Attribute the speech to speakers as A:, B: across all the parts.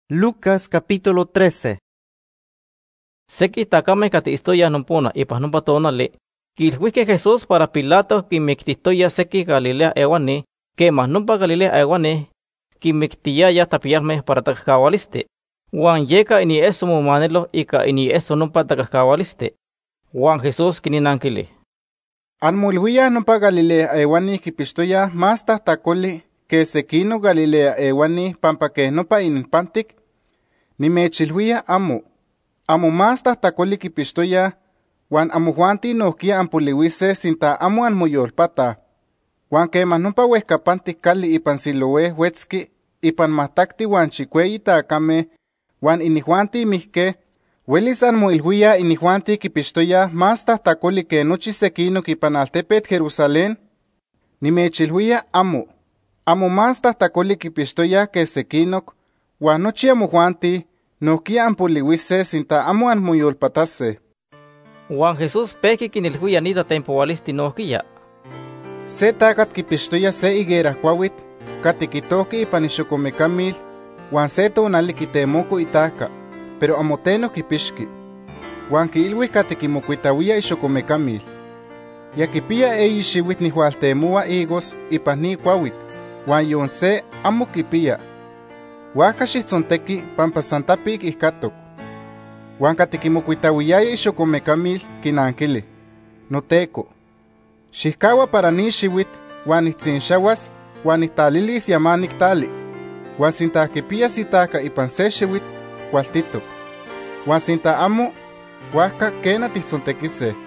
A: Lucas capítulo 13.
B: Seki takameh katiistoyah nompona ipan nompa tonali, kilhuihkeh Jesús para Pilato kinmictihtoya seki Galilea ewani, kemah nompa Galilea ewani kinmictiyaya tapiyalmeh para takahkawalisti, uan yeka inieso momanelo ika inieso nompa takahkawalisti. Uan Jesús kininankili:
C: Anmolhuiyah nompa Galilea ewani kipixtoyah más tahtakoli que sekino Galilea ewani pampa keh nopa ininpantik, nimechilhuia amo más tahtakoli kipixtoyah, uan amojuanti nohkia anpoliuiseh sinta amo anmoyolpatah. Uan kemah nompa uehkapantik kali ipan Siloé wetzki ipan mahtakti uan chikueyi takameh, uan inijuanti mihkeh, ¿welis anmoilhuiah inijuanti kipixtoyah más tahtakoli que nochi sekinok ipan altepetl Jerusalén? Nimechilhuia amo más tahtakoli kipixtoyah que sekinok, uan nochi amojuanti nohkia anpoliuiseh sinta amo anmoyolpataseh.
B: Uan Jesús pehki kinilhuia nida tempowalisti nohkia:
C: Se takat kipixtoya se higuerakuauitl katikitohki ipan ixokomekamil, uan se tonali kitemoko itahka, pero amo teno kipixki. Uan kiilui katikimokuitauia ixokomekamil: ya kipia eyi xiuitl nihualtemoa higos ipan ni kuauitl, uan yon se amo kipia. Huajka xihtzonteki pampa san tapik ihkatok. Uan katikimokuitauiaya ixokomekamil kinankili: Noteko, xihkaua para ni xiuitl uan nihtzinxauas uan nihtalilis yamanik tali. Uan sinta kipias itahka ipan se xiuitl, kualtitok. Uan sinta amo, huajka kena tihtzontekiseh.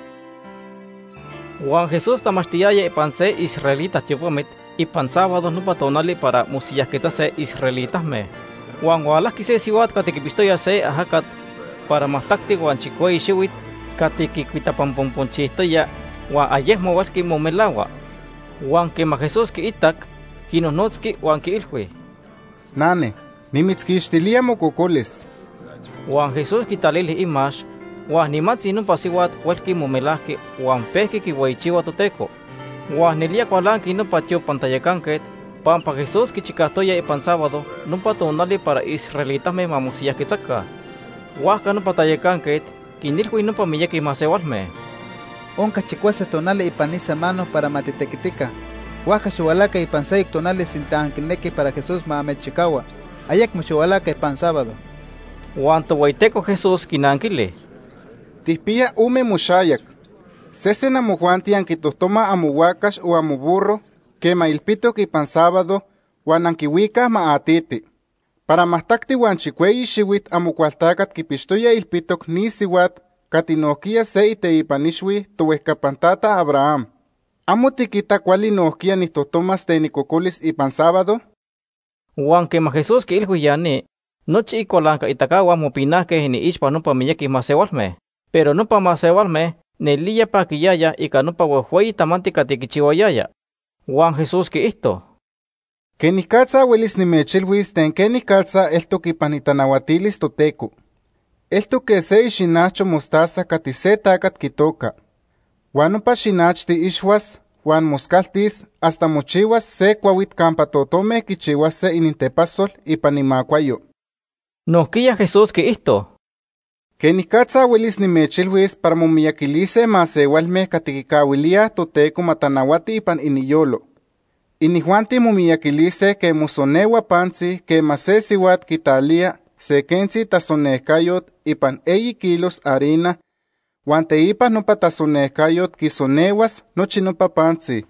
B: Uan Jesús tamachtiyaya ipan se israelita tiopamit ipan sábado nompa tonali para mosiyahketase israelitahmeh. Uan ualahki se siuatl katikipixtoya se ajakat para mahtakti uan chikueyi xiuitl katikikuitapamponponchihtoya, uan ayehmo ualki momelaua. Uan kemah Jesús kiitak, kinohnotzki uan kiilhui:
C: Nane, nimitzkixtilia mokokolis.
B: Uan Jesús kitalili imax, uan nimatzi nompa siuatl uelki momelahki uan pehki kiueyichiua Toteko. Uan nelia kualanki nompa tiopantayakanket, pampa Jesús kichikahtoya ipan sábado nompa tonali para israelitahmeh mamosiyahketzakah. Huajka nompa tayakanket kinilhui nompa miyeki maseualmeh:
D: Onka chikuase tonali ipan ni semana para matitekitika. Huajka xualaka ipan seik tonali sinta ankineki para Jesús maamechikaua. Ayekmo xualaka ipan sábado.
B: Uan toweiteko Jesús kinankili:
C: Tihpia ume moxayak. Sesen amojuanti ankitohtoma amohuakax o amoburro, kema ilpitok ipan sábado, uan ankiuikah maatiti. Para mahtakti uan chikueyi xiuitl amokualtakat kipixtoya ilpitok ni siuatl katinohkia se iteipanixui towehkapantata Abraham. ¿Amo tikita kuali nohkia nihtohtomas tenikokolis ipan sábado?
B: Uan kemah Jesús kiilhui yani, nochi ikualanka itakauan mopinahkeh iniixpa nompa miyeki maseualmeh, pero nompa maseualmeh nelia pakiyaya ika nompa uehueyi tamanti katikichiuayaya. Uan Jesús kiihto:
C: Kenikatza uelis nimechilhuis ten kenikatza eltok ipan itanauatilis Toteko. Eltok que se ixinacho mostaza kati se takat kitoka. Uan nompa xinachti ixuas, uan moskaltis hasta mochiuas se kuauitl kampa totomeh kichiuase inintepasol ipan imakuayo.
B: Nohkia Jesús kiihto:
C: Kenikatza uelis nimechilhuis para momiyakilise maseualmeh katikikauiliah Toteko matanauati ipan iniyolo. Inijuanti momiyakilise que mosoneua pantzi kema se siuatl kitalia se kentzi tasonehkayot ipan 1 kilos harina, uan teipa nopa tasonehkayot kisoneuas nochi nopa pantzi.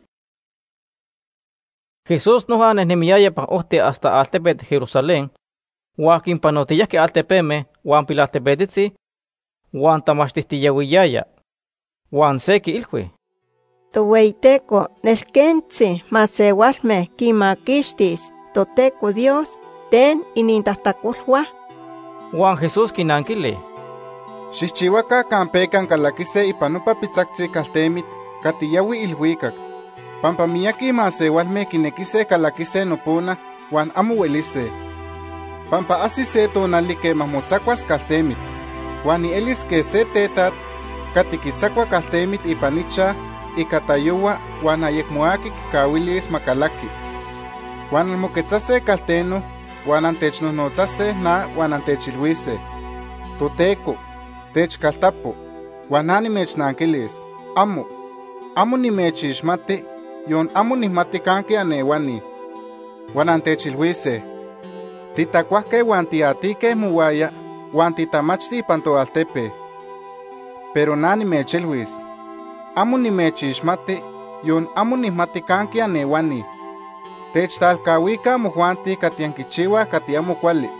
B: Jesús noja nehnemiaya pan ohti hasta altepetl Jerusalén, uan kinpanotiyahki altepemeh uan pilaltepetitzi, uan tamachtihtiyahuiyaya. Uan se kiilhui:
E: Toweiteko nexkentzi maseualmeh kimakixtis Toteko Dios ten inintahtakolhuah.
B: Uan Jesús kinankili:
C: Xihchiuaka kampekan kalakise ipan nopa pitzaktzi kaltemit katiyaui ilhuikak, pampa miyaki maseualmeh kinekise kalakise nopona uan amo uelise. Pampa asi se tonali kemah motzakuas kaltemit, uan nielis que se tetat katikitzakua kaltemit ipan icha ika tayoua uan ayekmoaki kikawilis makalaki. Uan almoketzase kalteno wan antechnohnotzase na wan antechilhuise: Toteco, techkaltapo, wan na nimechnanquilis: amo nimechixmati, yon amo nihmati canqui aneuani. Wan antechilhuise: Titacuahque wan tiatique mowaya, wan titamachti ipan toaltepe. Pero na nimechilhuis: amo nimechixmati, yon amo nihmati canqui aneuani. Techtalcahuica mojuanti cati anquichiua cati amo cuali.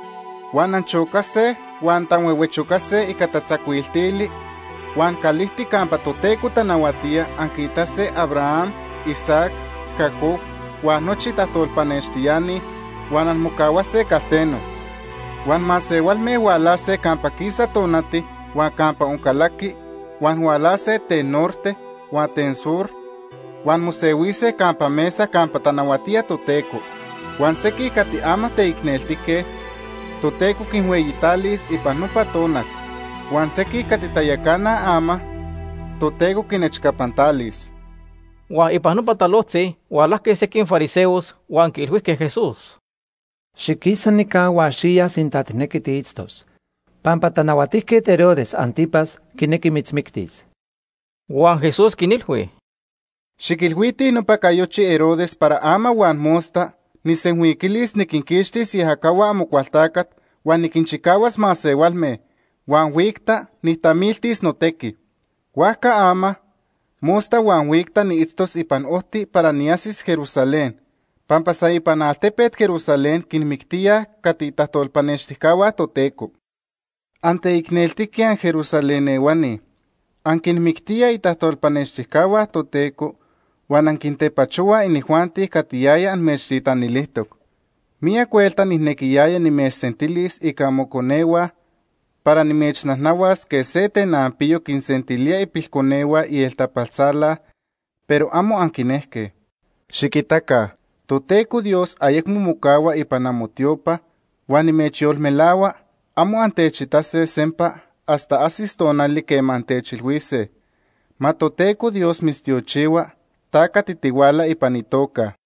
C: Wan anchocase, wan tanhuehuechocase ica tatzacuiltili, wan calihti campa Toteco tanauatia anquitase Abraham, Isaac, Jacob, wan nochi tahtolpanextiani, wan anmocauase calteno. Wan masewalme hualase campa quisa tonati, wan campa oncalaqui, wan hualase ten norte, wan ten sur, wan mosewise campa mesa campa tanauatia Toteco. Wan seki cati ama teicneltique, Toteco quinhueyitalis ipan nopa tonal. Wan seki cati tayacana ama, Toteco quinechcapantalis.
B: Wan ipan nopa talotzi, hualahque sequin fariseos, wan quilhuisque Jesús:
F: Xiquisa nica wan xia sin tatnequi tiitztos. Pampa tanauatihque Herodes Antipas quinequi mitzmictis.
B: Wan Jesús quinilhui:
C: Xiquilhuiti nopa cayochi Herodes para ama wan mosta, nisenhuiquilis niquinquixtis ihacaua amocualtacat, wan niquinchicahuas masewalme, wan wicta nihtamiltis notequi. Huahca ama, mosta wan wicta niitztos ipan ohti para niasis Jerusalén, pampa sa ipan altepet Jerusalén quinmictia cati tahtolpanexticaua Toteco. Anteicneltiquian Jerusalén ewani, anquinmictia itahtolpanexticaua Toteco, wan anquintepachua inihuanti catiyaya anmechtitanilihtoc. Mia cuelta nihnequiyaya nimechsentilis ica moconeua, para nimechnahnahuas que se tenampiyo quinsentilia ipilconeua y eltapalsala, pero amo anquinehque. Xiquitaca, Toteco Dios ayecmo mocaua ipan amotiopa, wan nimechyolmelaua, amo antechitase sempa hasta asis tonali quema antechilhuise: Ma Toteco Dios mistiochiua, taca titihuala ipan itoca.